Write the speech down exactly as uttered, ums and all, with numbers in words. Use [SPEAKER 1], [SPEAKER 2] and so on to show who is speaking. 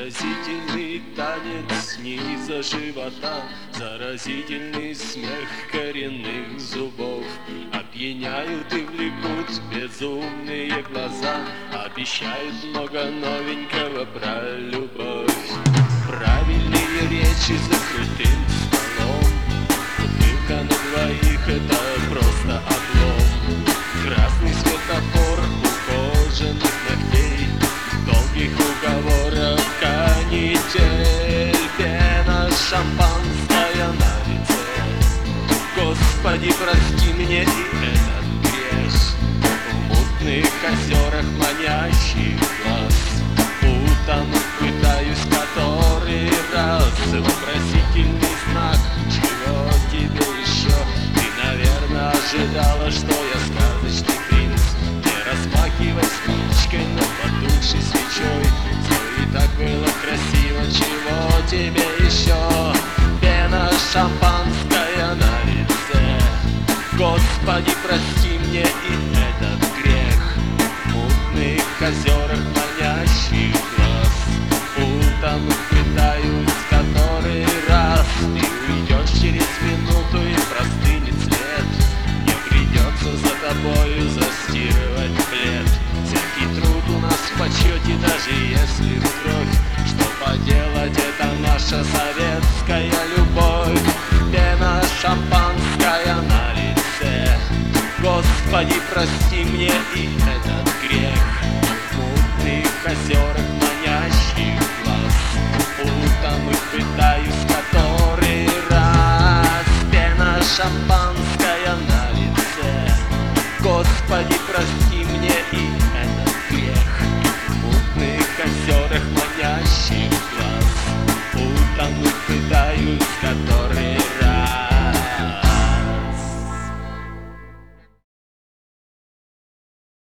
[SPEAKER 1] Заразительный танец низа живота, заразительный смех коренных зубов. Опьяняют и влекут безумные глаза, обещают много новенького про любовь. Правильные речи за крутым столом, бутылка на двоих — это просто облом. Красный светофор у кожаных ногтей, долгих уговоров канитель, пена шампанская на лице. Господи, прости мне и этот грех, в мутных озерах манящих глаз утонуть пытаюсь который раз. Вопросительный знак, чего тебе еще? Ты, наверное, ожидала, что я сказочный принц. Не размахивай спичкой, но потухшей свечой. Все и так было красиво, чего тебе еще? Пена шампанская на лице. Господи, прости мне и этот грех, в мутных озерах манящих глаз утонуть пытаюсь который раз. Ты уйдешь через минуту и простынет след, мне придется за тобою застирывать плед. Всякий труд у нас в почете, даже если в кровь. Что поделать, это наша советская любовь. Пена шампанская на лице. Господи, прости мне и этот грех, в мутных озерах манящих глаз утонуть пытаюсь который раз. Пена шампанская на лице. Господи, прости мне и этот грех, в мутных озерах манящих глаз утонуть пытаюсь который раз.